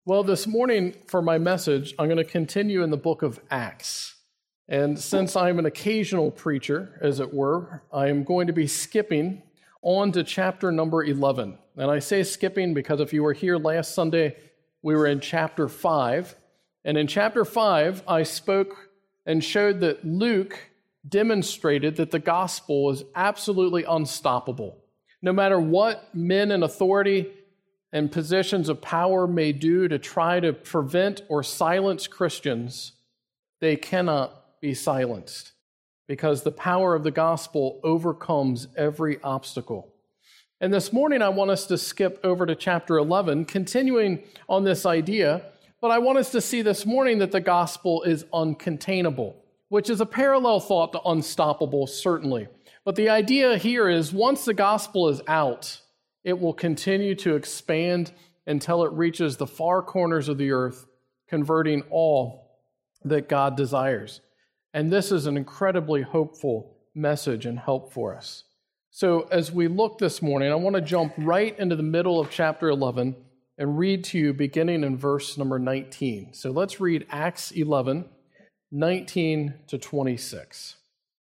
Well, this morning for my message, I'm going to continue in the book of Acts. And since I'm an occasional preacher, as it were, I am going to be skipping on to chapter number 11. And I say skipping because if you were here last Sunday, we were in chapter 5. And in chapter 5, I spoke and showed that Luke demonstrated that the gospel is absolutely unstoppable. No matter what men in authority and positions of power may do to try to prevent or silence Christians, they cannot be silenced because the power of the gospel overcomes every obstacle. And this morning I want us to skip over to chapter 11, continuing on this idea, but I want us to see this morning that the gospel is uncontainable, which is a parallel thought to unstoppable, certainly. But the idea here is once the gospel is out, it will continue to expand until it reaches the far corners of the earth, converting all that God desires. And this is an incredibly hopeful message and help for us. So as we look this morning, I want to jump right into the middle of chapter 11 and read to you beginning in verse number 19. So let's read Acts 11, 19 to 26.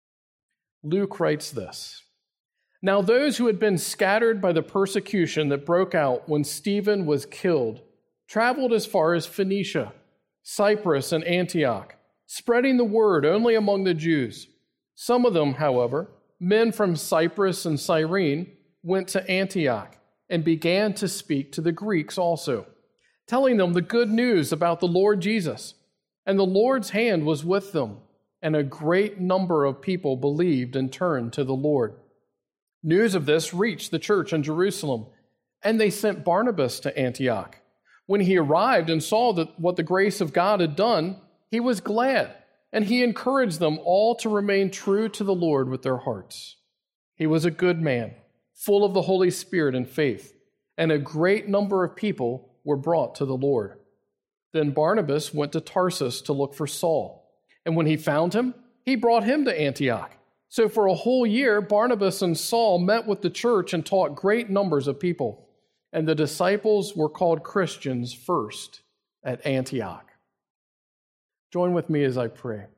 Luke writes this. Now those who had been scattered by the persecution that broke out when Stephen was killed traveled as far as Phoenicia, Cyprus, and Antioch, spreading the word only among the Jews. Some of them, however, men from Cyprus and Cyrene, went to Antioch and began to speak to the Greeks also, telling them the good news about the Lord Jesus. And the Lord's hand was with them, and a great number of people believed and turned to the Lord. News of this reached the church in Jerusalem, and they sent Barnabas to Antioch. When he arrived and saw what the grace of God had done, he was glad, and he encouraged them all to remain true to the Lord with their hearts. He was a good man, full of the Holy Spirit and faith, and a great number of people were brought to the Lord. Then Barnabas went to Tarsus to look for Saul, and when he found him, he brought him to Antioch. So for a whole year, Barnabas and Saul met with the church and taught great numbers of people. And the disciples were called Christians first at Antioch. Join with me as I pray.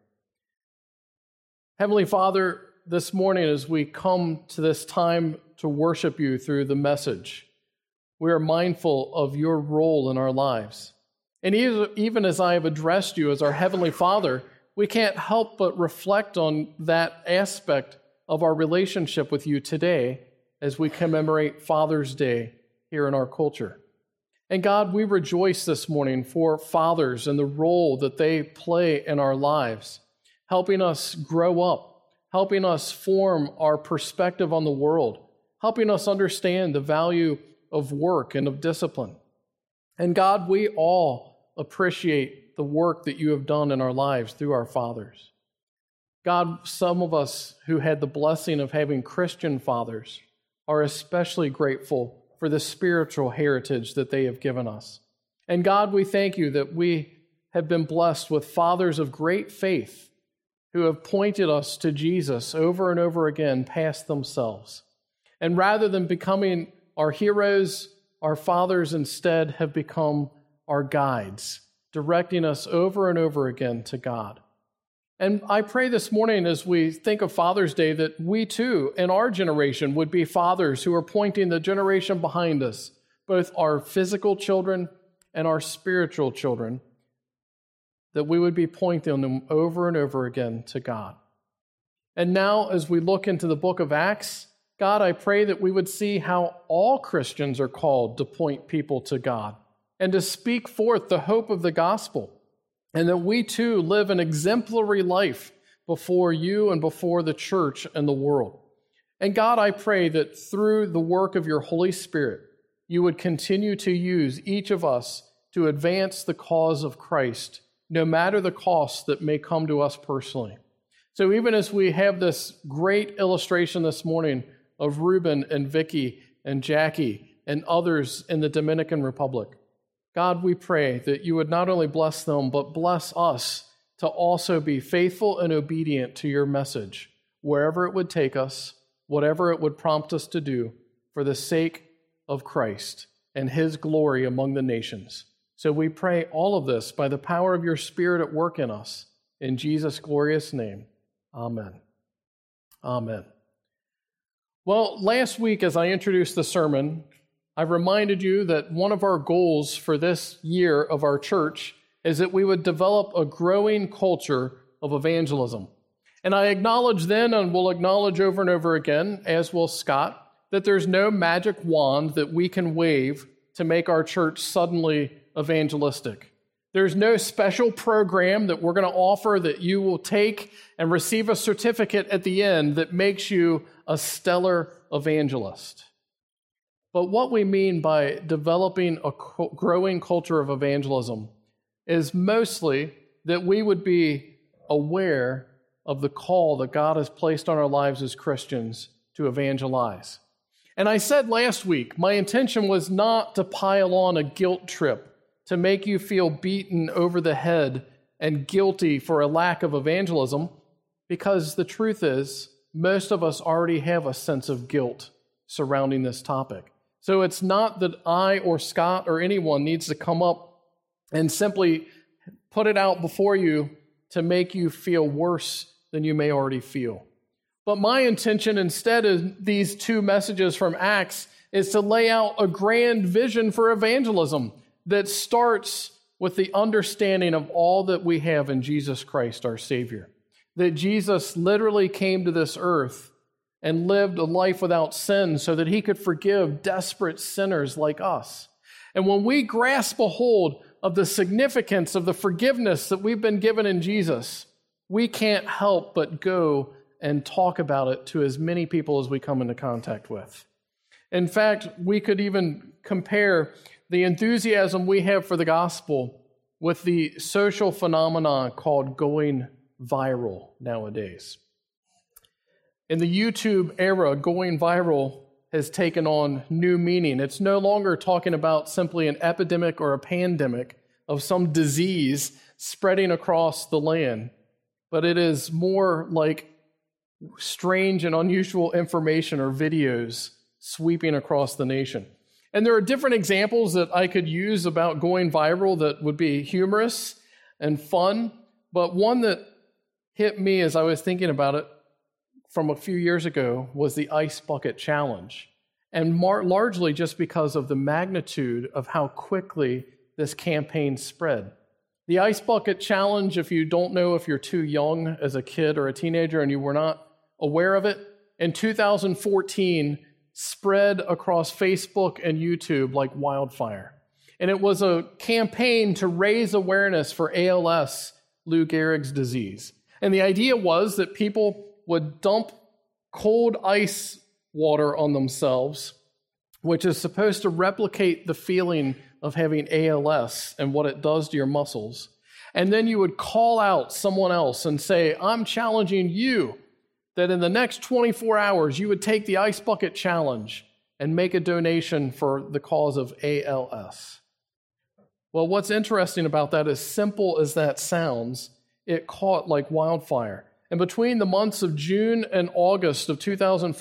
Heavenly Father, this morning as we come to this time to worship you through the message, we are mindful of your role in our lives. And even as I have addressed you as our Heavenly Father, we can't help but reflect on that aspect of our relationship with you today as we commemorate Father's Day here in our culture. And God, we rejoice this morning for fathers and the role that they play in our lives, helping us grow up, helping us form our perspective on the world, helping us understand the value of work and of discipline. And God, we all appreciate the work that you have done in our lives through our fathers. God, some of us who had the blessing of having Christian fathers are especially grateful for the spiritual heritage that they have given us. And God, we thank you that we have been blessed with fathers of great faith who have pointed us to Jesus over and over again past themselves. And rather than becoming our heroes, our fathers instead have become our guides, directing us over and over again to God. And I pray this morning as we think of Father's Day that we too, in our generation, would be fathers who are pointing the generation behind us, both our physical children and our spiritual children, that we would be pointing them over and over again to God. And now as we look into the book of Acts, God, I pray that we would see how all Christians are called to point people to God and to speak forth the hope of the gospel, and that we too live an exemplary life before you and before the church and the world. And God, I pray that through the work of your Holy Spirit, you would continue to use each of us to advance the cause of Christ, no matter the cost that may come to us personally. So even as we have this great illustration this morning of Reuben and Vicky and Jackie and others in the Dominican Republic, God, we pray that you would not only bless them, but bless us to also be faithful and obedient to your message, wherever it would take us, whatever it would prompt us to do, for the sake of Christ and his glory among the nations. So we pray all of this by the power of your Spirit at work in us. In Jesus' glorious name, amen. Amen. Well, last week as I introduced the sermon, I reminded you that one of our goals for this year of our church is that we would develop a growing culture of evangelism. And I acknowledge then, and will acknowledge over and over again, as will Scott, that there's no magic wand that we can wave to make our church suddenly evangelistic. There's no special program that we're going to offer that you will take and receive a certificate at the end that makes you a stellar evangelist. But what we mean by developing a growing culture of evangelism is mostly that we would be aware of the call that God has placed on our lives as Christians to evangelize. And I said last week, my intention was not to pile on a guilt trip to make you feel beaten over the head and guilty for a lack of evangelism, because the truth is, most of us already have a sense of guilt surrounding this topic. So it's not that I or Scott or anyone needs to come up and simply put it out before you to make you feel worse than you may already feel. But my intention instead of these two messages from Acts is to lay out a grand vision for evangelism that starts with the understanding of all that we have in Jesus Christ, our Savior. That Jesus literally came to this earth and lived a life without sin so that he could forgive desperate sinners like us. And when we grasp a hold of the significance of the forgiveness that we've been given in Jesus, we can't help but go and talk about it to as many people as we come into contact with. In fact, we could even compare the enthusiasm we have for the gospel with the social phenomenon called going viral nowadays. In the YouTube era, going viral has taken on new meaning. It's no longer talking about simply an epidemic or a pandemic of some disease spreading across the land, but it is more like strange and unusual information or videos sweeping across the nation. And there are different examples that I could use about going viral that would be humorous and fun, but one that hit me as I was thinking about it from a few years ago was the Ice Bucket Challenge, and largely just because of the magnitude of how quickly this campaign spread. The Ice Bucket Challenge, if you don't know, if you're too young as a kid or a teenager and you were not aware of it, in 2014 spread across Facebook and YouTube like wildfire. And it was a campaign to raise awareness for ALS, Lou Gehrig's disease. And the idea was that people would dump cold ice water on themselves, which is supposed to replicate the feeling of having ALS and what it does to your muscles. And then you would call out someone else and say, I'm challenging you that in the next 24 hours, you would take the Ice Bucket Challenge and make a donation for the cause of ALS. Well, what's interesting about that, as simple as that sounds, it caught like wildfire. And between the months of June and August of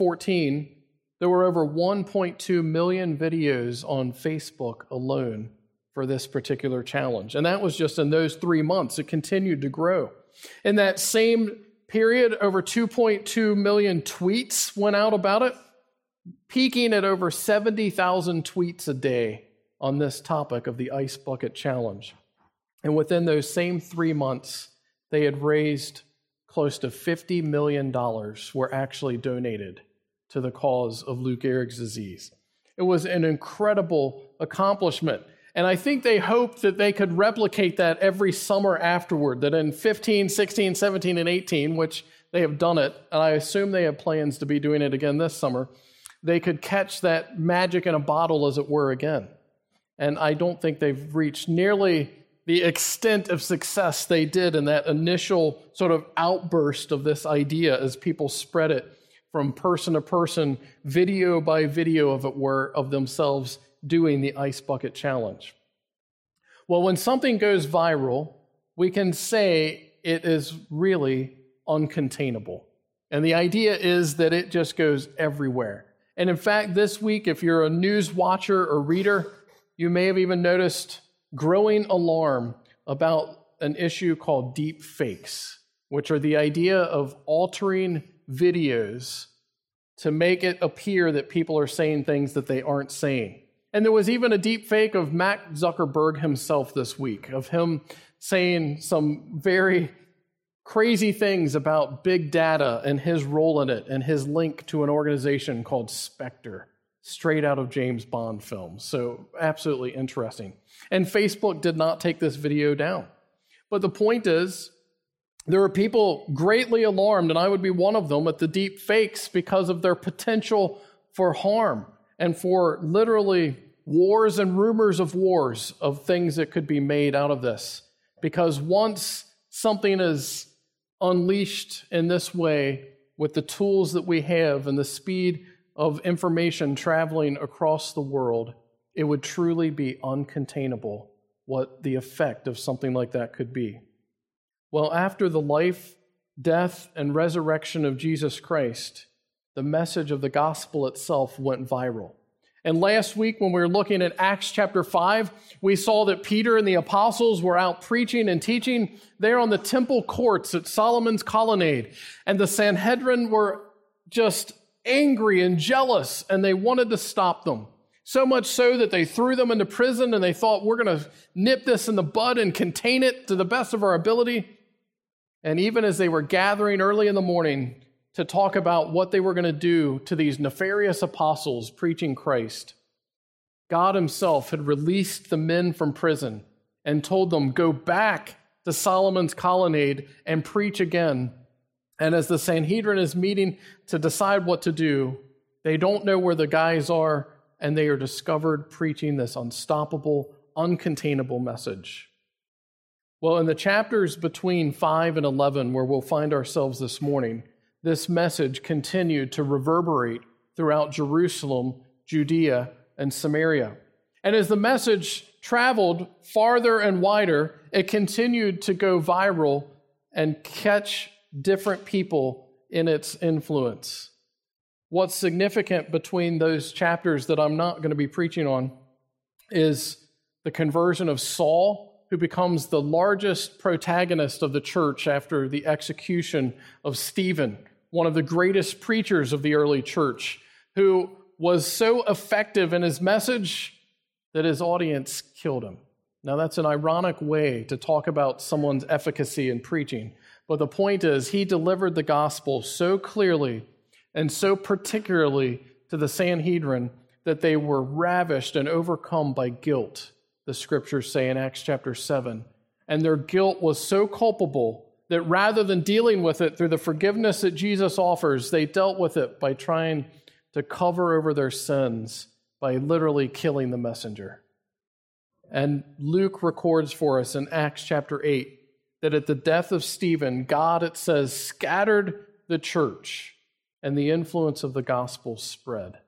2014, there were over 1.2 million videos on Facebook alone for this particular challenge. And that was just in those 3 months. It continued to grow. In that same period, over 2.2 million tweets went out about it, peaking at over 70,000 tweets a day on this topic of the Ice Bucket Challenge. And within those same 3 months, they had raised close to $50 million were actually donated to the cause of Lou Gehrig's disease. It was an incredible accomplishment. And I think they hoped that they could replicate that every summer afterward, that in 15, 16, 17, and 18, which they have done it, and I assume they have plans to be doing it again this summer, they could catch that magic in a bottle, as it were, again. And I don't think they've reached nearly the extent of success they did in that initial sort of outburst of this idea as people spread it from person to person, video by video, if it were, of themselves doing the Ice Bucket Challenge. Well, when something goes viral, we can say it is really uncontainable. And the idea is that it just goes everywhere. And in fact, this week, if you're a news watcher or reader, you may have even noticed growing alarm about an issue called deep fakes, which are the idea of altering videos to make it appear that people are saying things that they aren't saying. And there was even a deep fake of Mark Zuckerberg himself this week, of him saying some very crazy things about big data and his role in it and his link to an organization called Spectre, straight out of James Bond films. So absolutely interesting. And Facebook did not take this video down. But the point is, there are people greatly alarmed, and I would be one of them, at the deep fakes because of their potential for harm and for literally wars and rumors of wars of things that could be made out of this. Because once something is unleashed in this way with the tools that we have and the speed of information traveling across the world, it would truly be uncontainable what the effect of something like that could be. Well, after the life, death, and resurrection of Jesus Christ, the message of the gospel itself went viral. And last week, when we were looking at Acts chapter 5, we saw that Peter and the apostles were out preaching and teaching there on the temple courts at Solomon's colonnade. And the Sanhedrin were just angry and jealous, and they wanted to stop them. So much so that they threw them into prison, and they thought, we're going to nip this in the bud and contain it to the best of our ability. And even as they were gathering early in the morning to talk about what they were going to do to these nefarious apostles preaching Christ, God himself had released the men from prison and told them, go back to Solomon's colonnade and preach again. And as the Sanhedrin is meeting to decide what to do, they don't know where the guys are, and they are discovered preaching this unstoppable, uncontainable message. Well, in the chapters between 5 and 11, where we'll find ourselves this morning, this message continued to reverberate throughout Jerusalem, Judea, and Samaria. And as the message traveled farther and wider, it continued to go viral and catch different people in its influence. What's significant between those chapters that I'm not going to be preaching on is the conversion of Saul, who becomes the largest protagonist of the church after the execution of Stephen, one of the greatest preachers of the early church, who was so effective in his message that his audience killed him. Now, that's an ironic way to talk about someone's efficacy in preaching, but the point is, he delivered the gospel so clearly and so particularly to the Sanhedrin that they were ravished and overcome by guilt, the scriptures say in Acts chapter 7. And their guilt was so culpable that rather than dealing with it through the forgiveness that Jesus offers, they dealt with it by trying to cover over their sins by literally killing the messenger. And Luke records for us in Acts chapter 8 that at the death of Stephen, God, it says, scattered the church, and the influence of the gospel spread.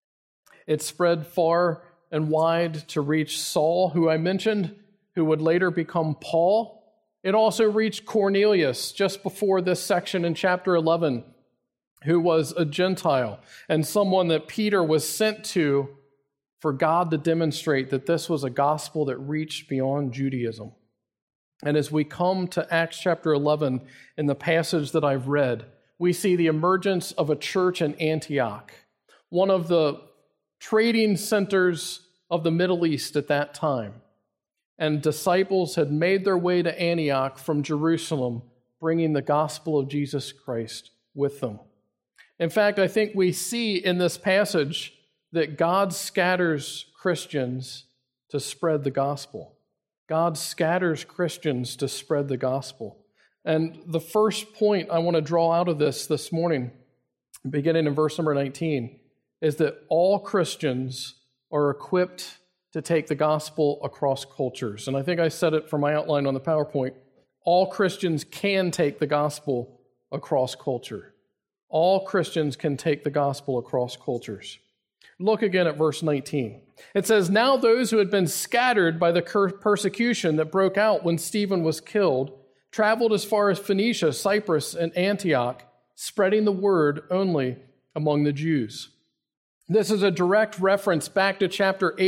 It spread far and wide to reach Saul, who I mentioned, who would later become Paul. It also reached Cornelius just before this section in chapter 11, who was a Gentile and someone that Peter was sent to for God to demonstrate that this was a gospel that reached beyond Judaism. And as we come to Acts chapter 11, in the passage that I've read, we see the emergence of a church in Antioch, one of the trading centers of the Middle East at that time. And disciples had made their way to Antioch from Jerusalem, bringing the gospel of Jesus Christ with them. In fact, I think we see in this passage that God scatters Christians to spread the gospel. God scatters Christians to spread the gospel. And the first point I want to draw out of this morning, beginning in verse number 19, is that all Christians are equipped to take the gospel across cultures. And I think I said it for my outline on the PowerPoint. All Christians can take the gospel across culture. All Christians can take the gospel across cultures. Look again at verse 19. It says, now those who had been scattered by the persecution that broke out when Stephen was killed traveled as far as Phoenicia, Cyprus, and Antioch, spreading the word only among the Jews. This is a direct reference back to chapter 8,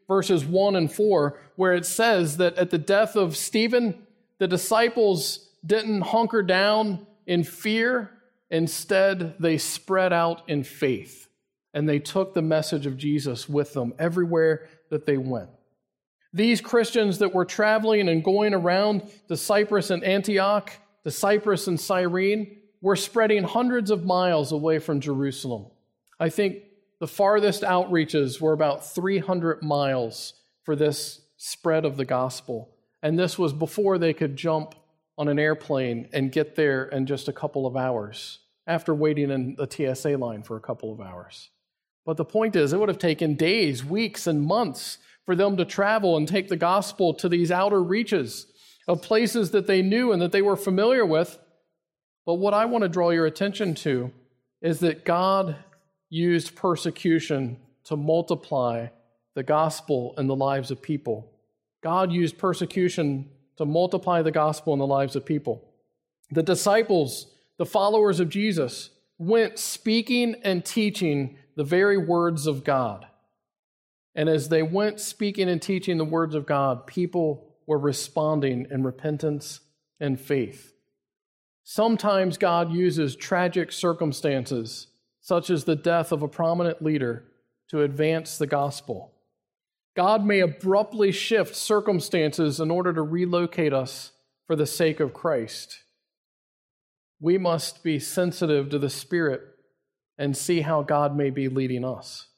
verses 1 and 4, where it says that at the death of Stephen, the disciples didn't hunker down in fear. Instead, they spread out in faith, and they took the message of Jesus with them everywhere that they went. These Christians that were traveling and going around to Cyprus and Antioch, to Cyprus and Cyrene, were spreading hundreds of miles away from Jerusalem. I think the farthest outreaches were about 300 miles for this spread of the gospel. And this was before they could jump on an airplane and get there in just a couple of hours, after waiting in the TSA line for a couple of hours. But the point is, it would have taken days, weeks, and months for them to travel and take the gospel to these outer reaches of places that they knew and that they were familiar with. But what I want to draw your attention to is that God used persecution to multiply the gospel in the lives of people. God used persecution to multiply the gospel in the lives of people. The disciples, the followers of Jesus, went speaking and teaching the very words of God. And as they went speaking and teaching the words of God, people were responding in repentance and faith. Sometimes God uses tragic circumstances, such as the death of a prominent leader, to advance the gospel. God may abruptly shift circumstances in order to relocate us for the sake of Christ. We must be sensitive to the Spirit and see how God may be leading us.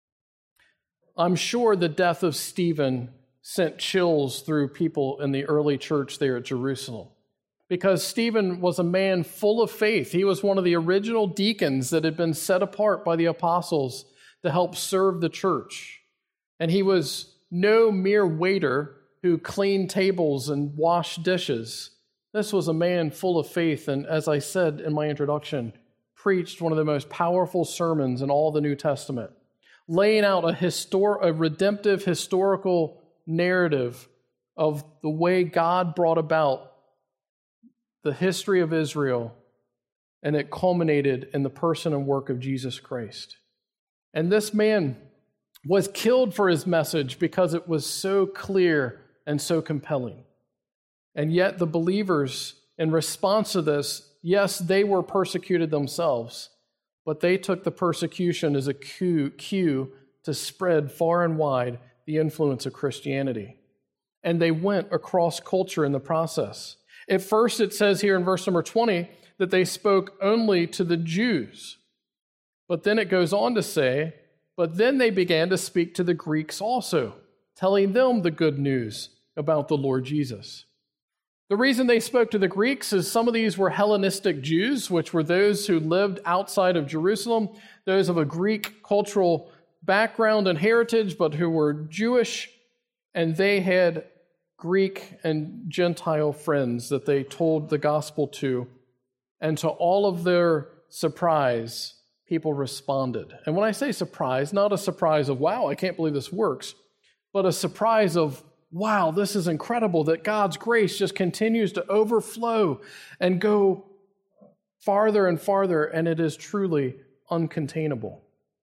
I'm sure the death of Stephen sent chills through people in the early church there at Jerusalem, because Stephen was a man full of faith. He was one of the original deacons that had been set apart by the apostles to help serve the church. And he was no mere waiter who cleaned tables and washed dishes. This was a man full of faith, and as I said in my introduction, preached one of the most powerful sermons in all the New Testament, laying out a redemptive historical narrative of the way God brought about the history of Israel, and it culminated in the person and work of Jesus Christ. And this man was killed for his message because it was so clear and so compelling. And yet the believers, in response to this, yes, they were persecuted themselves, but they took the persecution as a cue to spread far and wide the influence of Christianity. And they went across culture in the process. At first, it says here in verse number 20 that they spoke only to the Jews. But then it goes on to say, but then they began to speak to the Greeks also, telling them the good news about the Lord Jesus. The reason they spoke to the Greeks is some of these were Hellenistic Jews, which were those who lived outside of Jerusalem, those of a Greek cultural background and heritage, but who were Jewish, and they had Greek and Gentile friends that they told the gospel to. And to all of their surprise, people responded. And when I say surprise, not a surprise of, wow, I can't believe this works, but a surprise of, wow, this is incredible that God's grace just continues to overflow and go farther and farther, and it is truly uncontainable.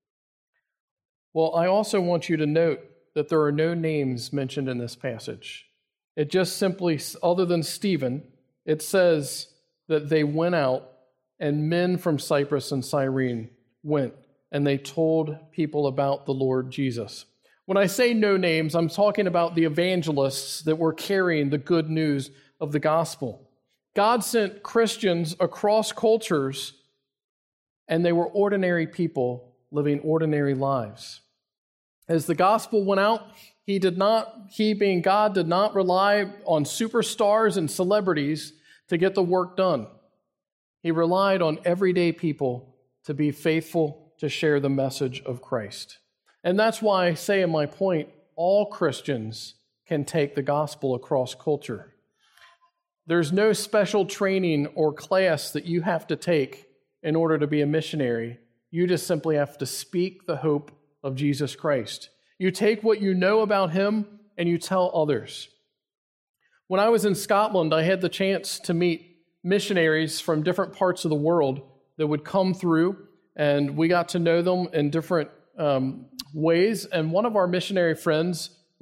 Well, I also want you to note that there are no names mentioned in this passage. It just simply, other than Stephen, it says that they went out, and men from Cyprus and Cyrene went, and they told people about the Lord Jesus. When I say no names, I'm talking about the evangelists that were carrying the good news of the gospel. God sent Christians across cultures, and they were ordinary people living ordinary lives. As the gospel went out, he being God, did not rely on superstars and celebrities to get the work done. He relied on everyday people to be faithful to share the message of Christ. And that's why I say in my point, all Christians can take the gospel across culture. There's no special training or class that you have to take in order to be a missionary. You just simply have to speak the hope of Jesus Christ. You take what you know about him and you tell others. When I was in Scotland, I had the chance to meet missionaries from different parts of the world that would come through, and we got to know them in different ways. And one of our missionary friends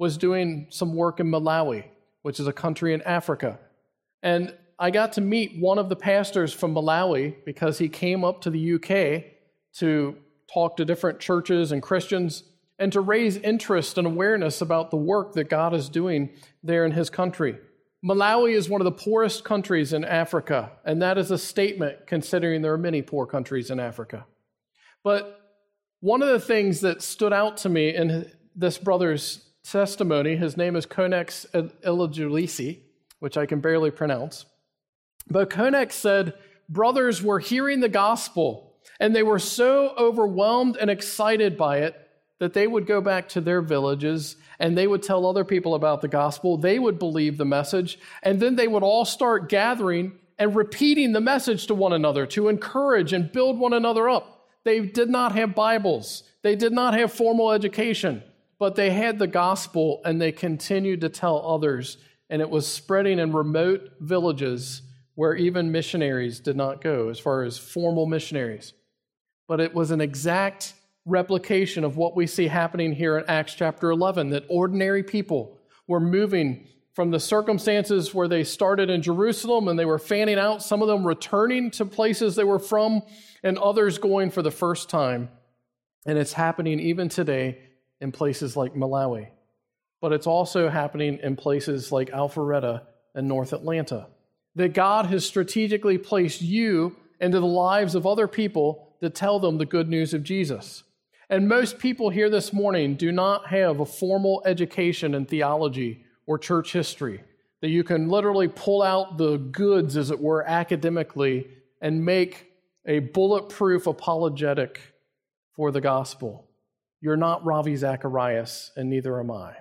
was doing some work in Malawi, which is a country in Africa. And I got to meet one of the pastors from Malawi because he came up to the UK to talk to different churches and Christians and to raise interest and awareness about the work that God is doing there in his country. Malawi is one of the poorest countries in Africa, and that is a statement considering there are many poor countries in Africa. But one of the things that stood out to me in this brother's testimony, his name is Konex Elajulisi, which I can barely pronounce. But Konex said, brothers were hearing the gospel, and they were so overwhelmed and excited by it that they would go back to their villages and they would tell other people about the gospel. They would believe the message, and then they would all start gathering and repeating the message to one another to encourage and build one another up. They did not have Bibles. They did not have formal education, but they had the gospel and they continued to tell others, and it was spreading in remote villages where even missionaries did not go as far as formal missionaries. But it was an exact replication of what we see happening here in Acts chapter 11, that ordinary people were moving from the circumstances where they started in Jerusalem and they were fanning out, some of them returning to places they were from, and others going for the first time. And it's happening even today in places like Malawi. But it's also happening in places like Alpharetta and North Atlanta. That God has strategically placed you into the lives of other people to tell them the good news of Jesus. And most people here this morning do not have a formal education in theology or church history, that you can literally pull out the goods, as it were, academically and make a bulletproof apologetic for the gospel. You're not Ravi Zacharias, and neither am I.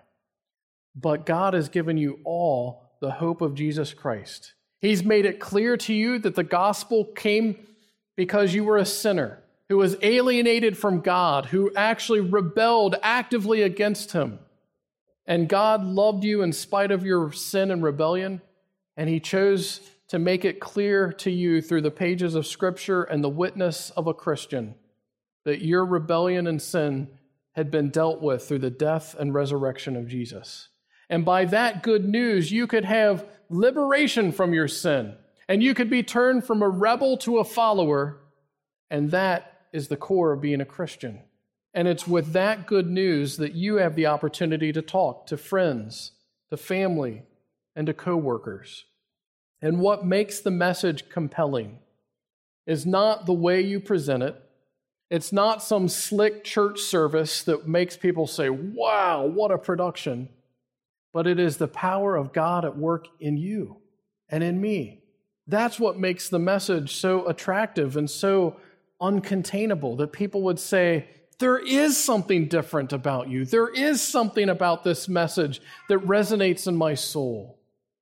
But God has given you all the hope of Jesus Christ. He's made it clear to you that the gospel came because you were a sinner who was alienated from God, who actually rebelled actively against him. And God loved you in spite of your sin and rebellion, and he chose to make it clear to you through the pages of Scripture and the witness of a Christian that your rebellion and sin had been dealt with through the death and resurrection of Jesus. And by that good news, you could have liberation from your sin, and you could be turned from a rebel to a follower, and that is the core of being a Christian. And it's with that good news that you have the opportunity to talk to friends, to family, and to coworkers. And what makes the message compelling is not the way you present it. It's not some slick church service that makes people say, wow, what a production. But it is the power of God at work in you and in me. That's what makes the message so attractive and so uncontainable, that people would say, there is something different about you. There is something about this message that resonates in my soul.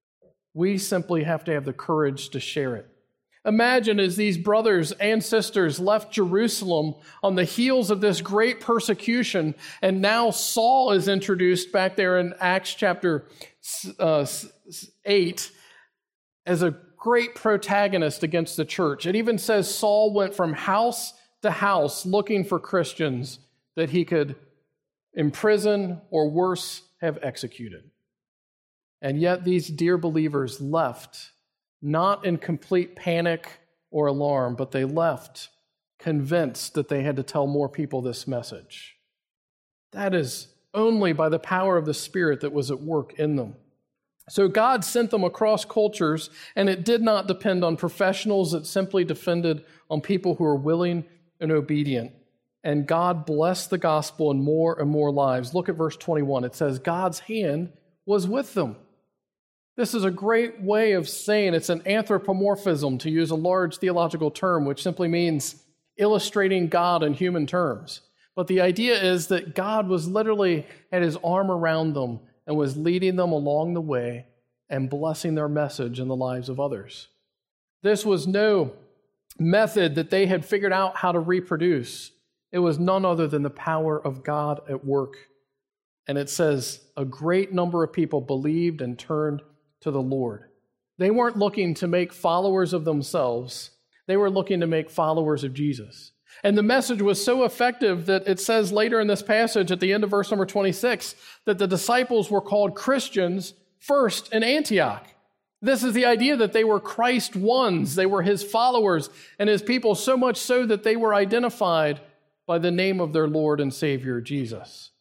We simply have to have the courage to share it. Imagine as these brothers and sisters left Jerusalem on the heels of this great persecution, and now Saul is introduced back there in Acts chapter 8 as a great protagonist against the church. It even says Saul went from house to house looking for Christians that he could imprison or worse, have executed. And yet these dear believers left, not in complete panic or alarm, but they left convinced that they had to tell more people this message. That is only by the power of the Spirit that was at work in them. So God sent them across cultures, and it did not depend on professionals. It simply depended on people who were willing and obedient. And God blessed the gospel in more and more lives. Look at verse 21. It says, God's hand was with them. This is a great way of saying it's an anthropomorphism, to use a large theological term, which simply means illustrating God in human terms. But the idea is that God was literally had his arm around them and was leading them along the way and blessing their message in the lives of others. This was no method that they had figured out how to reproduce. It was none other than the power of God at work. And it says a great number of people believed and turned to the Lord. They weren't looking to make followers of themselves. They were looking to make followers of Jesus. And the message was so effective that it says later in this passage at the end of verse number 26 that the disciples were called Christians first in Antioch. This is the idea that they were Christ ones. They were his followers and his people, so much so that they were identified by the name of their Lord and Savior, Jesus.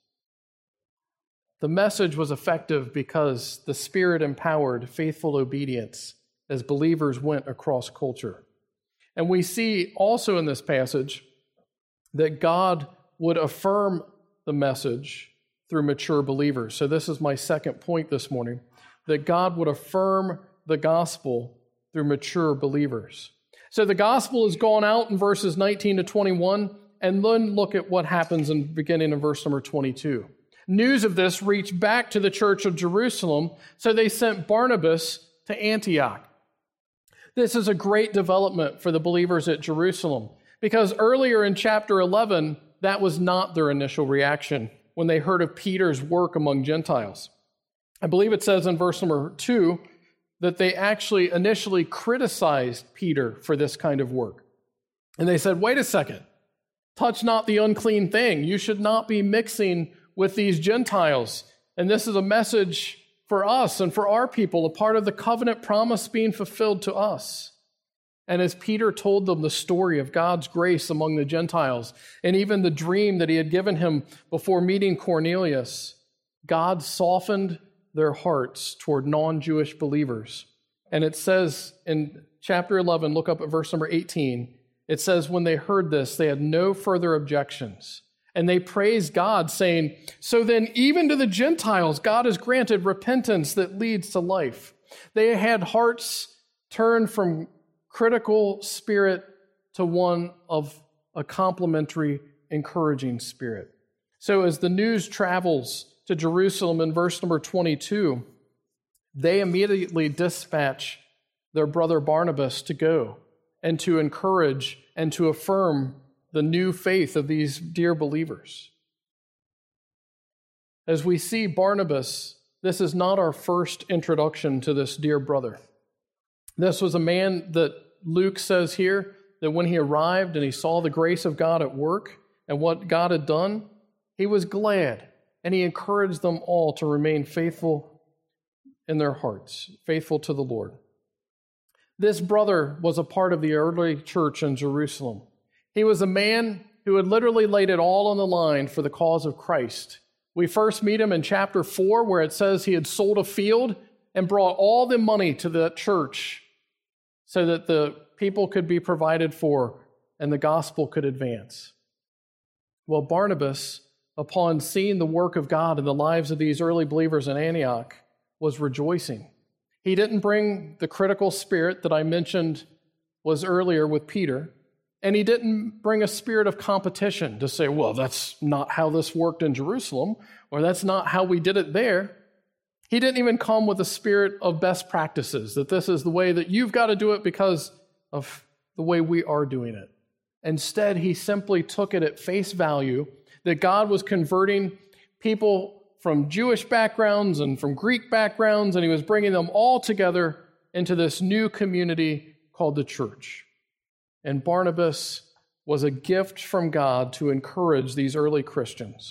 The message was effective because the Spirit empowered faithful obedience as believers went across culture. And we see also in this passage that God would affirm the message through mature believers. So this is my second point this morning, that God would affirm the gospel through mature believers. So the gospel is gone out in verses 19 to 21, and then look at what happens beginning in verse number 22. News of this reached back to the church of Jerusalem, so they sent Barnabas to Antioch. This is a great development for the believers at Jerusalem, because earlier in chapter 11, that was not their initial reaction when they heard of Peter's work among Gentiles. I believe it says in verse number 2 that they actually initially criticized Peter for this kind of work. And they said, wait a second, touch not the unclean thing. You should not be mixing with these Gentiles. And this is a message for us and for our people, a part of the covenant promise being fulfilled to us. And as Peter told them the story of God's grace among the Gentiles, and even the dream that he had given him before meeting Cornelius, God softened their hearts toward non-Jewish believers. And it says in chapter 11, look up at verse number 18, it says, when they heard this, they had no further objections. And they praised God, saying, so then even to the Gentiles, God has granted repentance that leads to life. They had hearts turned from critical spirit to one of a complimentary, encouraging spirit. So as the news travels to Jerusalem in verse number 22, they immediately dispatch their brother Barnabas to go and to encourage and to affirm the new faith of these dear believers. As we see Barnabas, this is not our first introduction to this dear brother. This was a man that Luke says here that when he arrived and he saw the grace of God at work and what God had done, he was glad and he encouraged them all to remain faithful in their hearts, faithful to the Lord. This brother was a part of the early church in Jerusalem. He was a man who had literally laid it all on the line for the cause of Christ. We first meet him in chapter 4, where it says he had sold a field and brought all the money to the church so that the people could be provided for and the gospel could advance. Well, Barnabas, upon seeing the work of God in the lives of these early believers in Antioch, was rejoicing. He didn't bring the critical spirit that I mentioned was earlier with Peter. And he didn't bring a spirit of competition to say, well, that's not how this worked in Jerusalem, or that's not how we did it there. He didn't even come with a spirit of best practices, that this is the way that you've got to do it because of the way we are doing it. Instead, he simply took it at face value that God was converting people from Jewish backgrounds and from Greek backgrounds, and he was bringing them all together into this new community called the church. And Barnabas was a gift from God to encourage these early Christians.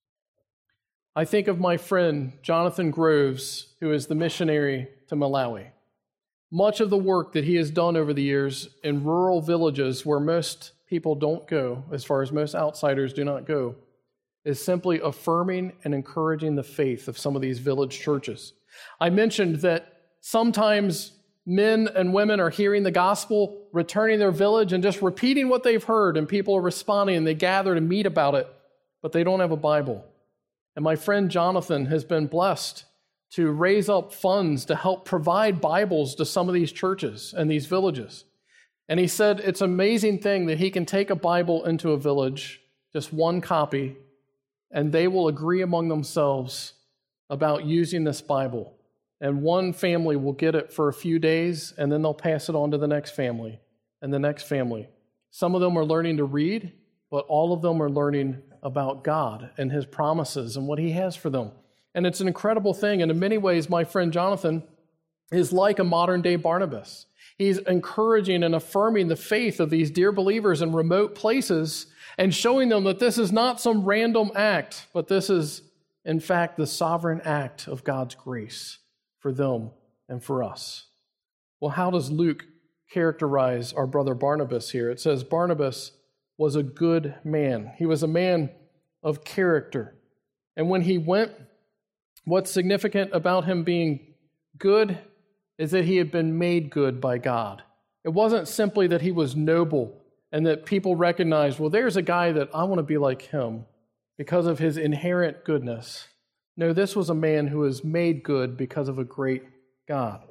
I think of my friend Jonathan Groves, who is the missionary to Malawi. Much of the work that he has done over the years in rural villages where most people don't go, as far as most outsiders do not go, is simply affirming and encouraging the faith of some of these village churches. I mentioned that sometimes men and women are hearing the gospel, returning their village, and just repeating what they've heard, and people are responding, and they gather to meet about it, but they don't have a Bible. And my friend Jonathan has been blessed to raise up funds to help provide Bibles to some of these churches and these villages. And he said it's an amazing thing that he can take a Bible into a village, just one copy, and they will agree among themselves about using this Bible. And one family will get it for a few days, and then they'll pass it on to the next family and the next family. Some of them are learning to read, but all of them are learning about God and his promises and what he has for them. And it's an incredible thing. And in many ways, my friend Jonathan is like a modern-day Barnabas. He's encouraging and affirming the faith of these dear believers in remote places and showing them that this is not some random act, but this is, in fact, the sovereign act of God's grace for them and for us. Well, how does Luke characterize our brother Barnabas here? It says Barnabas was a good man. He was a man of character. And when he went, what's significant about him being good is that he had been made good by God. It wasn't simply that he was noble and that people recognized, well, there's a guy that I want to be like him because of his inherent goodness. No, this was a man who was made good because of a great God.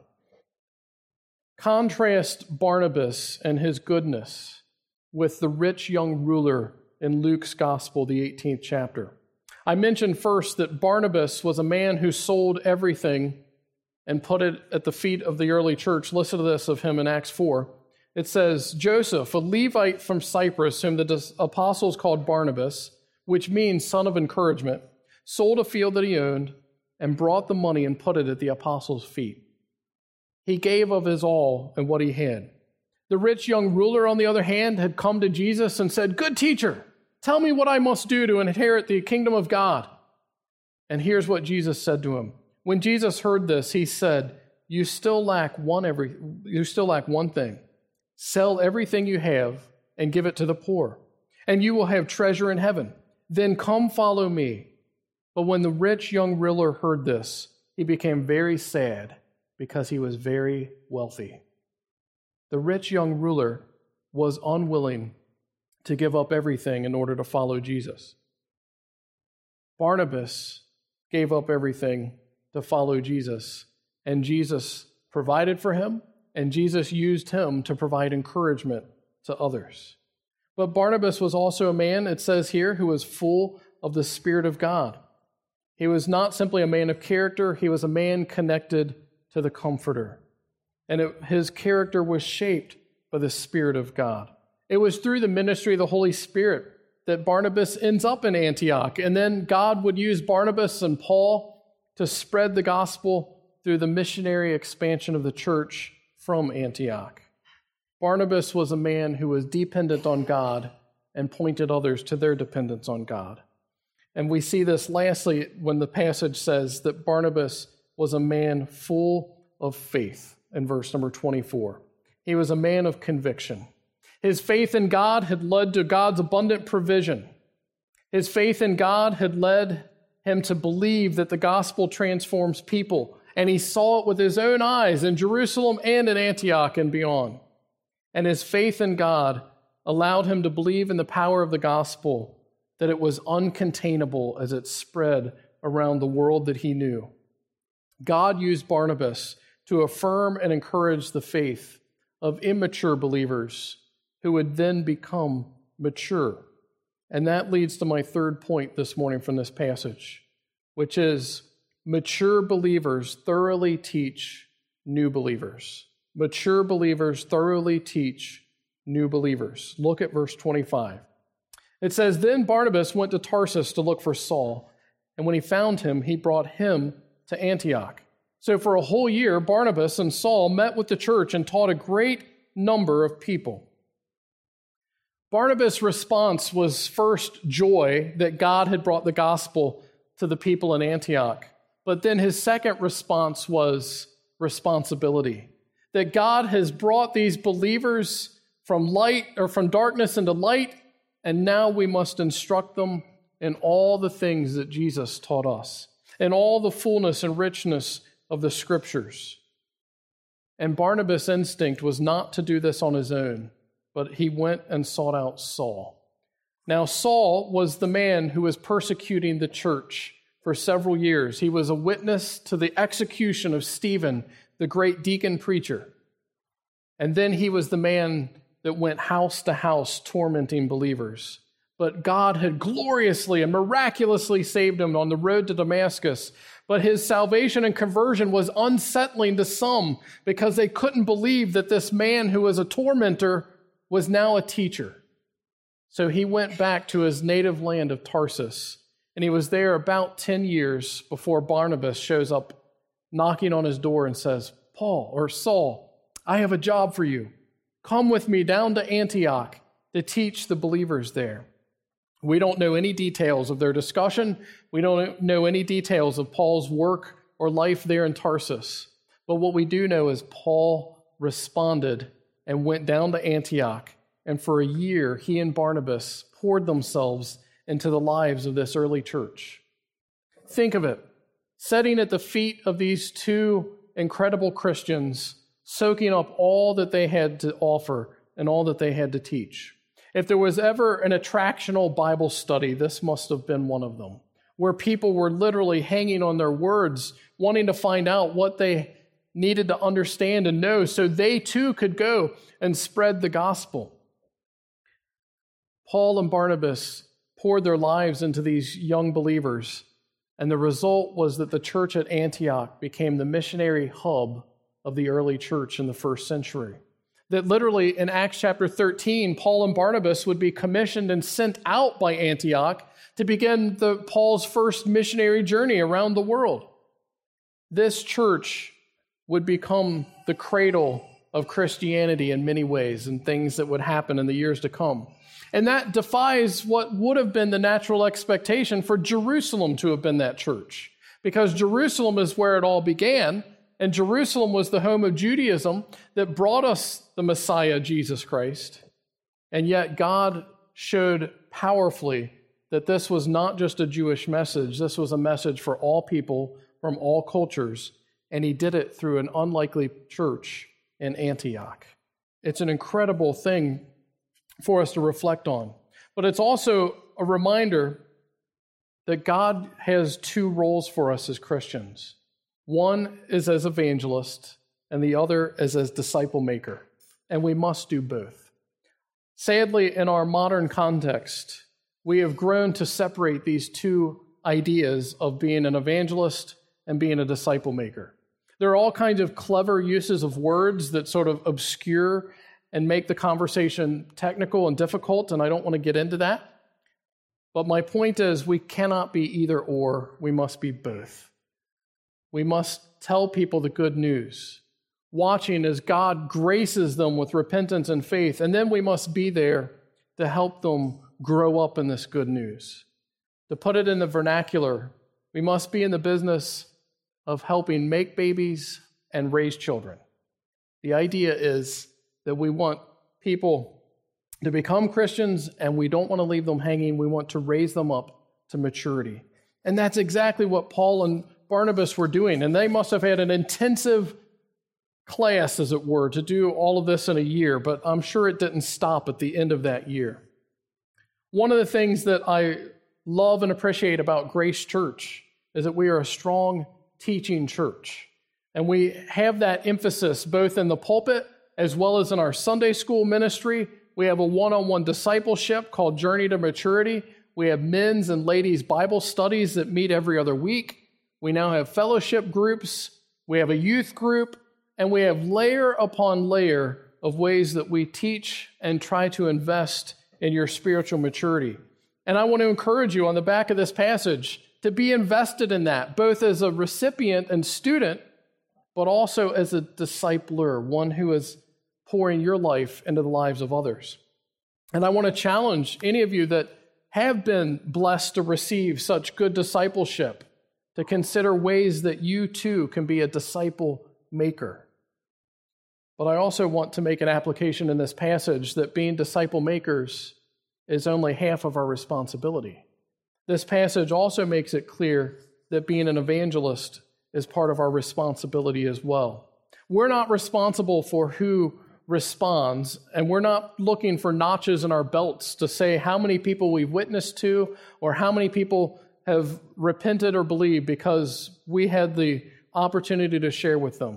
Contrast Barnabas and his goodness with the rich young ruler in Luke's Gospel, the 18th chapter. I mentioned first that Barnabas was a man who sold everything and put it at the feet of the early church. Listen to this of him in Acts 4. It says, Joseph, a Levite from Cyprus, whom the apostles called Barnabas, which means son of encouragement, sold a field that he owned and brought the money and put it at the apostles' feet. He gave of his all and what he had. The rich young ruler, on the other hand, had come to Jesus and said, Good teacher, tell me what I must do to inherit the kingdom of God. And here's what Jesus said to him. When Jesus heard this, he said, You still lack one thing. Sell everything you have and give it to the poor, and you will have treasure in heaven. Then come follow me. But when the rich young ruler heard this, he became very sad because he was very wealthy. The rich young ruler was unwilling to give up everything in order to follow Jesus. Barnabas gave up everything to follow Jesus, and Jesus provided for him, and Jesus used him to provide encouragement to others. But Barnabas was also a man, it says here, who was full of the Spirit of God. He was not simply a man of character, he was a man connected to the Comforter. And his character was shaped by the Spirit of God. It was through the ministry of the Holy Spirit that Barnabas ends up in Antioch, and then God would use Barnabas and Paul to spread the gospel through the missionary expansion of the church from Antioch. Barnabas was a man who was dependent on God and pointed others to their dependence on God. And we see this lastly when the passage says that Barnabas was a man full of faith in verse number 24. He was a man of conviction. His faith in God had led to God's abundant provision. His faith in God had led him to believe that the gospel transforms people, and he saw it with his own eyes in Jerusalem and in Antioch and beyond. And his faith in God allowed him to believe in the power of the gospel, that it was uncontainable as it spread around the world that he knew. God used Barnabas to affirm and encourage the faith of immature believers who would then become mature. And that leads to my third point this morning from this passage, which is mature believers thoroughly teach new believers. Mature believers thoroughly teach new believers. Look at verse 25. It says, Then Barnabas went to Tarsus to look for Saul, and when he found him, he brought him to Antioch. So for a whole year, Barnabas and Saul met with the church and taught a great number of people. Barnabas' response was first joy that God had brought the gospel to the people in Antioch. But then his second response was responsibility. That God has brought these believers from light or from darkness into light, and now we must instruct them in all the things that Jesus taught us, in all the fullness and richness of the Scriptures. And Barnabas' instinct was not to do this on his own, but he went and sought out Saul. Now, Saul was the man who was persecuting the church for several years. He was a witness to the execution of Stephen, the great deacon preacher. And then he was the man that went house to house tormenting believers. But God had gloriously and miraculously saved him on the road to Damascus. But his salvation and conversion was unsettling to some because they couldn't believe that this man who was a tormentor was now a teacher. So he went back to his native land of Tarsus, and he was there about 10 years before Barnabas shows up knocking on his door and says, Saul, I have a job for you. Come with me down to Antioch to teach the believers there. We don't know any details of their discussion. We don't know any details of Paul's work or life there in Tarsus. But what we do know is Paul responded and went down to Antioch. And for a year, he and Barnabas poured themselves into the lives of this early church. Think of it, sitting at the feet of these two incredible Christians, soaking up all that they had to offer and all that they had to teach. If there was ever an attractional Bible study, this must have been one of them, where people were literally hanging on their words, wanting to find out what they needed to understand and know so they too could go and spread the gospel. Paul and Barnabas poured their lives into these young believers, and the result was that the church at Antioch became the missionary hub of the early church in the first century. That literally in Acts chapter 13, Paul and Barnabas would be commissioned and sent out by Antioch to begin Paul's first missionary journey around the world. This church would become the cradle of Christianity in many ways and things that would happen in the years to come. And that defies what would have been the natural expectation for Jerusalem to have been that church, because Jerusalem is where it all began, and Jerusalem was the home of Judaism that brought us the Messiah, Jesus Christ. And yet God showed powerfully that this was not just a Jewish message. This was a message for all people from all cultures. And he did it through an unlikely church in Antioch. It's an incredible thing for us to reflect on. But it's also a reminder that God has two roles for us as Christians. One is as evangelist, and the other is as disciple maker. And we must do both. Sadly, in our modern context, we have grown to separate these two ideas of being an evangelist and being a disciple maker. There are all kinds of clever uses of words that sort of obscure and make the conversation technical and difficult, and I don't want to get into that. But my point is, we cannot be either or. We must be both. We must tell people the good news, watching as God graces them with repentance and faith, and then we must be there to help them grow up in this good news. To put it in the vernacular, we must be in the business of helping make babies and raise children. The idea is that we want people to become Christians, and we don't want to leave them hanging. We want to raise them up to maturity. And that's exactly what Paul and Barnabas were doing. And they must have had an intensive class, as it were, to do all of this in a year. But I'm sure it didn't stop at the end of that year. One of the things that I love and appreciate about Grace Church is that we are a strong teaching church. And we have that emphasis both in the pulpit as well as in our Sunday school ministry. We have a one-on-one discipleship called Journey to Maturity. We have men's and ladies' Bible studies that meet every other week. We now have fellowship groups. We have a youth group. And we have layer upon layer of ways that we teach and try to invest in your spiritual maturity. And I want to encourage you on the back of this passage to be invested in that, both as a recipient and student, but also as a discipler, one who is pouring your life into the lives of others. And I want to challenge any of you that have been blessed to receive such good discipleship to consider ways that you too can be a disciple maker. But I also want to make an application in this passage that being disciple makers is only half of our responsibility. This passage also makes it clear that being an evangelist is part of our responsibility as well. We're not responsible for who responds, and we're not looking for notches in our belts to say how many people we've witnessed to or how many people have repented or believed because we had the opportunity to share with them.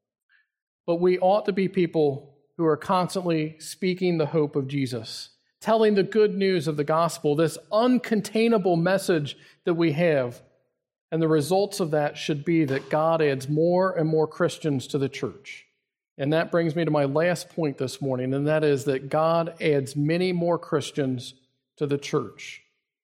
But we ought to be people who are constantly speaking the hope of Jesus, telling the good news of the gospel, this uncontainable message that we have. And the results of that should be that God adds more and more Christians to the church. And that brings me to my last point this morning, and that is that God adds many more Christians to the church.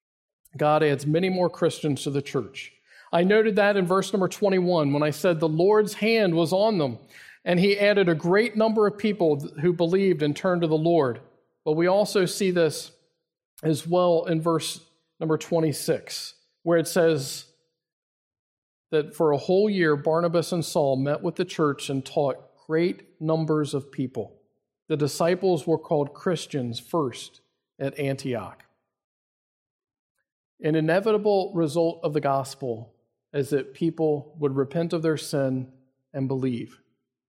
God adds many more Christians to the church. I noted that in verse number 21 when I said the Lord's hand was on them. and he added a great number of people who believed and turned to the Lord. But we also see this as well in verse number 26, where it says that for a whole year, Barnabas and Saul met with the church and taught great numbers of people. The disciples were called Christians first at Antioch. An inevitable result of the gospel is that people would repent of their sin and believe.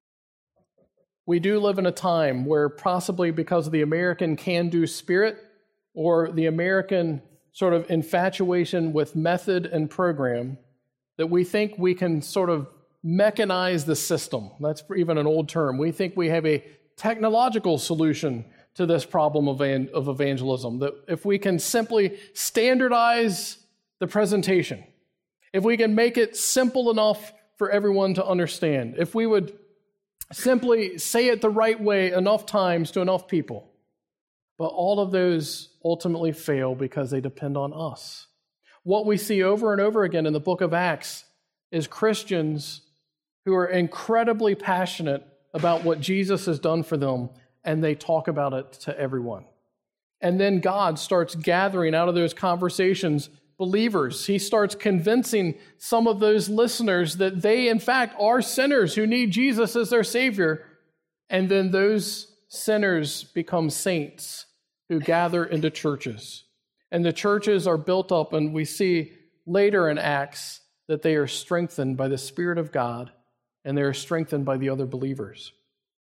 We do live in a time where, possibly because of the American can-do spirit or the American sort of infatuation with method and program, that we think we can sort of mechanize the system. That's even an old term. We think we have a technological solution to this problem of evangelism, that if we can simply standardize the presentation, if we can make it simple enough for everyone to understand, if we would simply say it the right way enough times to enough people. But all of those ultimately fail because they depend on us. What we see over and over again in the book of Acts is Christians who are incredibly passionate about what Jesus has done for them, and they talk about it to everyone. And then God starts gathering out of those conversations believers. He starts convincing some of those listeners that they, in fact, are sinners who need Jesus as their Savior. And then those sinners become saints who gather into churches. And the churches are built up, and we see later in Acts that they are strengthened by the Spirit of God, and they are strengthened by the other believers.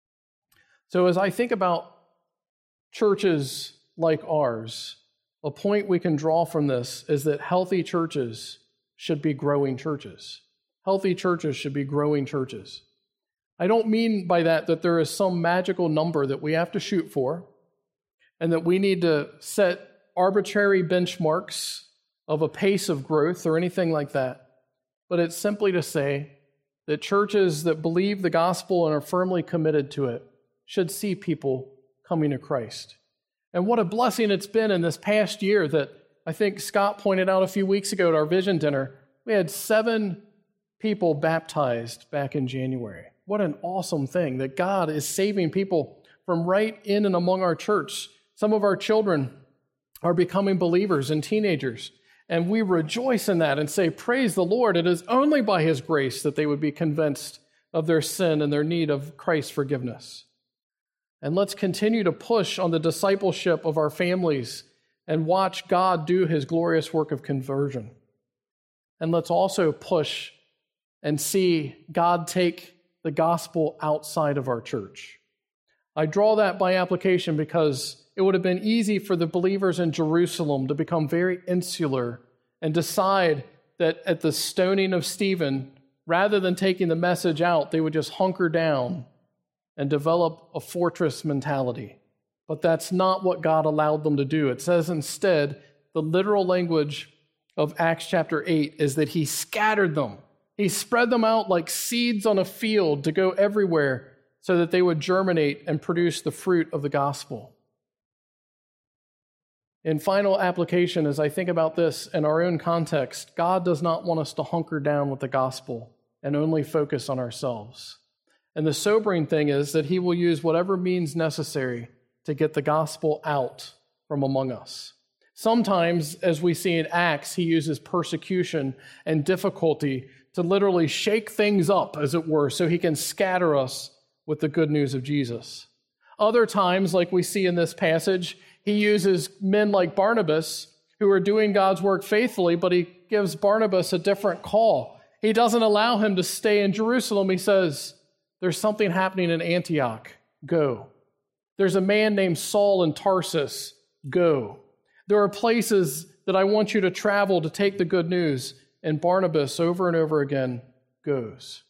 So as I think about churches like ours, a point we can draw from this is that healthy churches should be growing churches. Healthy churches should be growing churches. I don't mean by that there is some magical number that we have to shoot for and that we need to set arbitrary benchmarks of a pace of growth or anything like that. But it's simply to say that churches that believe the gospel and are firmly committed to it should see people coming to Christ. And what a blessing it's been in this past year that I think Scott pointed out a few weeks ago at our vision dinner. We had 7 people baptized back in January. What an awesome thing that God is saving people from right in and among our church. Some of our children are becoming believers and teenagers, and we rejoice in that and say, praise the Lord. It is only by His grace that they would be convinced of their sin and their need of Christ's forgiveness. And let's continue to push on the discipleship of our families and watch God do His glorious work of conversion. And let's also push and see God take the gospel outside of our church. I draw that by application because it would have been easy for the believers in Jerusalem to become very insular and decide that at the stoning of Stephen, rather than taking the message out, they would just hunker down and develop a fortress mentality. But that's not what God allowed them to do. It says instead, the literal language of Acts chapter 8 is that He scattered them. He spread them out like seeds on a field to go everywhere so that they would germinate and produce the fruit of the gospel. In final application, as I think about this in our own context, God does not want us to hunker down with the gospel and only focus on ourselves. And the sobering thing is that He will use whatever means necessary to get the gospel out from among us. Sometimes, as we see in Acts, He uses persecution and difficulty to literally shake things up, as it were, so He can scatter us with the good news of Jesus. Other times, like we see in this passage, He uses men like Barnabas who are doing God's work faithfully, but He gives Barnabas a different call. He doesn't allow him to stay in Jerusalem. He says, there's something happening in Antioch. Go. There's a man named Saul in Tarsus. Go. There are places that I want you to travel to take the good news. And Barnabas, over and over again, goes.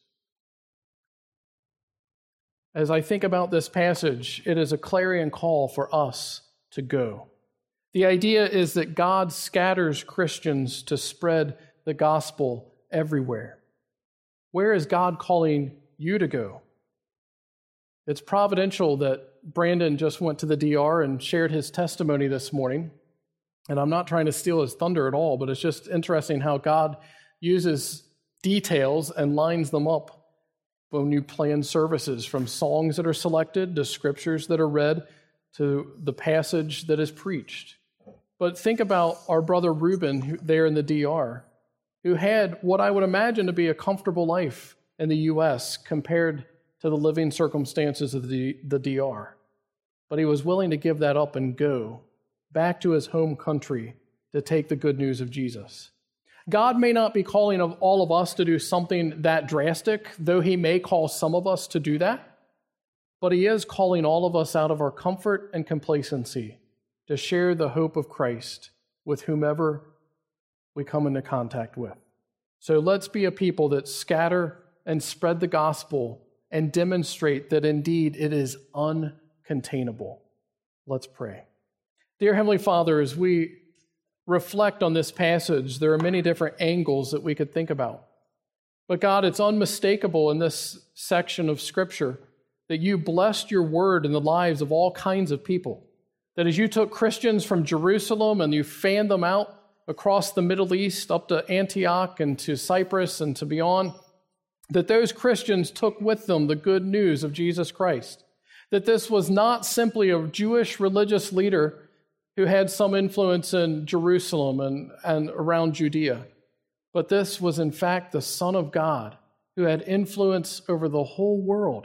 As I think about this passage, it is a clarion call for us to go. The idea is that God scatters Christians to spread the gospel everywhere. Where is God calling you to go? It's providential that Brandon just went to the DR and shared his testimony this morning. And I'm not trying to steal his thunder at all, but it's just interesting how God uses details and lines them up when you plan services, from songs that are selected to scriptures that are read to the passage that is preached. But think about our brother Reuben there in the DR, who had what I would imagine to be a comfortable life in the U.S. compared to the living circumstances of the DR. But he was willing to give that up and go back to his home country to take the good news of Jesus. God may not be calling of all of us to do something that drastic, though he may call some of us to do that. But he is calling all of us out of our comfort and complacency to share the hope of Christ with whomever we come into contact with. So let's be a people that scatter and spread the gospel and demonstrate that indeed it is uncontainable. Let's pray. Dear Heavenly Father, as we reflect on this passage, there are many different angles that we could think about. But God, it's unmistakable in this section of Scripture that you blessed your word in the lives of all kinds of people. That as you took Christians from Jerusalem and you fanned them out across the Middle East up to Antioch and to Cyprus and to beyond, that those Christians took with them the good news of Jesus Christ. That this was not simply a Jewish religious leader who had some influence in Jerusalem and around Judea, but this was in fact the Son of God who had influence over the whole world.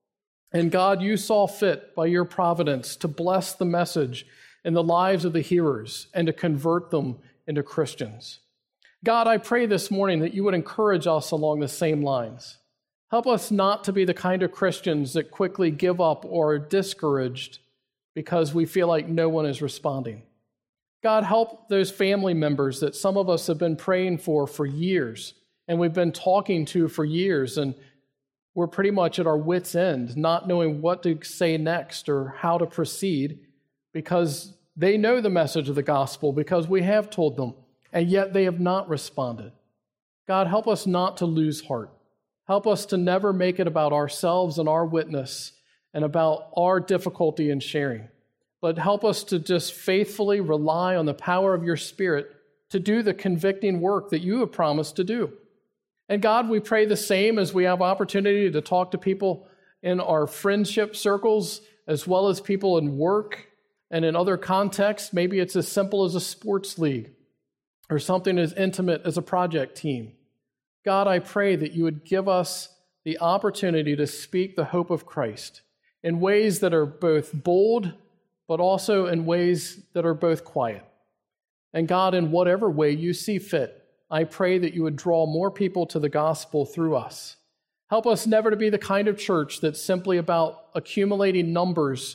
And God, you saw fit by your providence to bless the message in the lives of the hearers and to convert them into Christians. God, I pray this morning that you would encourage us along the same lines. Help us not to be the kind of Christians that quickly give up or are discouraged because we feel like no one is responding. God, help those family members that some of us have been praying for years and we've been talking to for years, and we're pretty much at our wits' end, not knowing what to say next or how to proceed because they know the message of the gospel because we have told them, and yet they have not responded. God, help us not to lose heart. Help us to never make it about ourselves and our witness and about our difficulty in sharing, but help us to just faithfully rely on the power of your Spirit to do the convicting work that you have promised to do. And God, we pray the same as we have opportunity to talk to people in our friendship circles, as well as people in work and in other contexts. Maybe it's as simple as a sports league or something as intimate as a project team. God, I pray that you would give us the opportunity to speak the hope of Christ in ways that are both bold, but also in ways that are both quiet. And God, in whatever way you see fit, I pray that you would draw more people to the gospel through us. Help us never to be the kind of church that's simply about accumulating numbers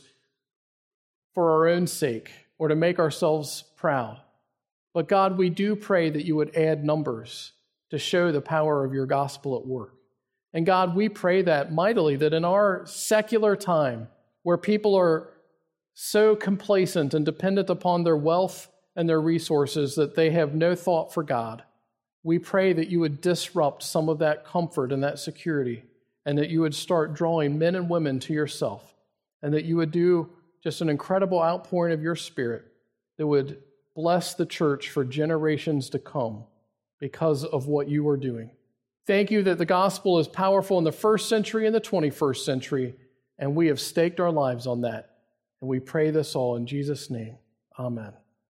for our own sake or to make ourselves proud. But God, we do pray that you would add numbers to show the power of your gospel at work. And God, we pray that mightily, that in our secular time, where people are so complacent and dependent upon their wealth and their resources that they have no thought for God, we pray that you would disrupt some of that comfort and that security, and that you would start drawing men and women to yourself, and that you would do just an incredible outpouring of your Spirit that would bless the church for generations to come because of what you are doing. Thank you that the gospel is powerful in the first century and the 21st century, and we have staked our lives on that. And we pray this all in Jesus' name. Amen.